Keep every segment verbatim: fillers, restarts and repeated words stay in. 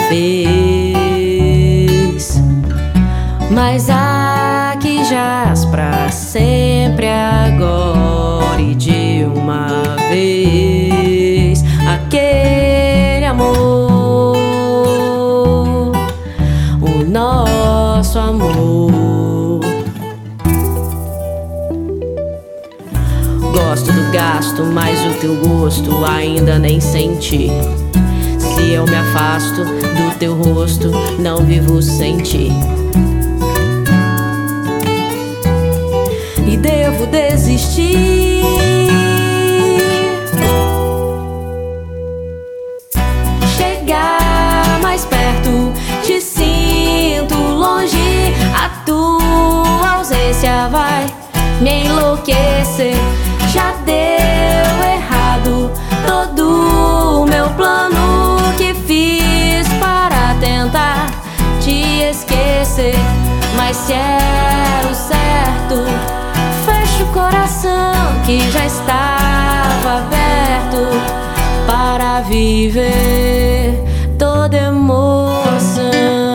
fez, mas a que jaz pra sempre agora e de uma vez aquele amor, o nosso amor. Gosto do gasto, mas o teu gosto ainda nem senti. Se eu me afasto do teu rosto, não vivo sem ti. E devo desistir. Chegar mais perto, te sinto longe. A tua ausência vai me enlouquecer. Já deu errado todo o meu plano que fiz para tentar te esquecer. Mas se é o certo, fecha o coração que já estava aberto para viver toda emoção.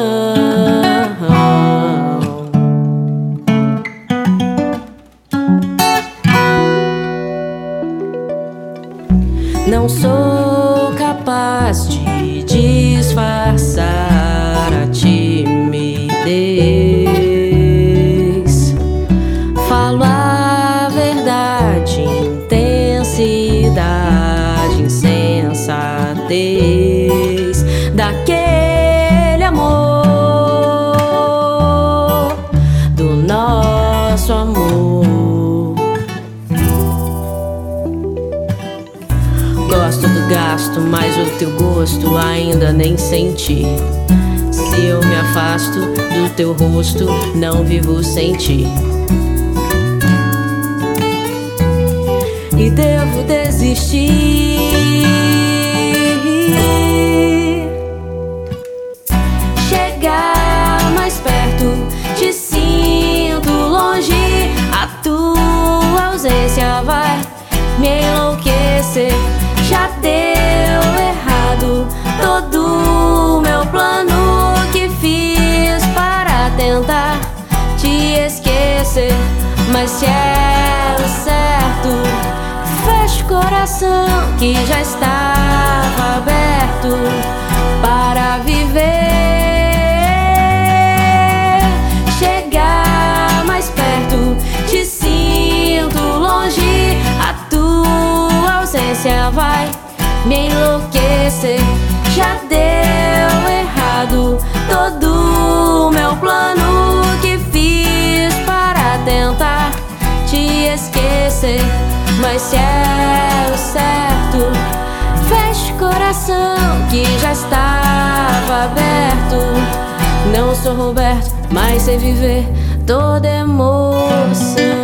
Não sou capaz de disfarçar a timidez. Falo a verdade, intensidade, insensatez daquele amor, do nosso amor. Gosto do gasto, mas o teu gosto ainda nem senti. Se eu me afasto do teu rosto, não vivo sem ti. E devo desistir. Chegar mais perto, te sinto longe. A tua ausência vai me enlouquecer. Já deu errado todo o meu plano que fiz para tentar te esquecer. Mas se é o certo, fecha o coração que já estava aberto para viver. Chegar mais perto, te sinto longe. A tua ausência vai me enlouquecer. Já deu errado todo o meu plano que fiz para tentar te esquecer. Mas se é o certo, fecha o coração que já estava aberto. Não sou Roberto, mas sei viver toda emoção.